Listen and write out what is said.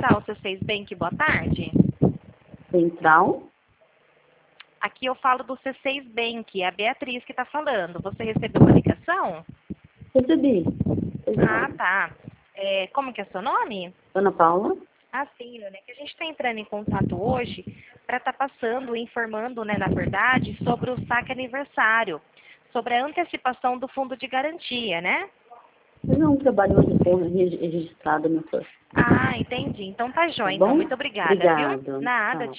Central C6 Bank, boa tarde. Central? Aqui eu falo do C6 Bank, é a Beatriz que está falando. Você recebeu uma ligação? Recebi. Ah, tá. Como que é seu nome? Ana Paula? Ah, sim, né? Que a gente está entrando em contato hoje para estar passando, informando, né, na verdade, sobre o saque aniversário, sobre a antecipação do fundo de garantia, né? Eu não trabalho hoje registrado nessa. Ah, entendi. Então tá Tá jóia. Então, bom? muito obrigada, viu? Obrigado. Nada, Tchau.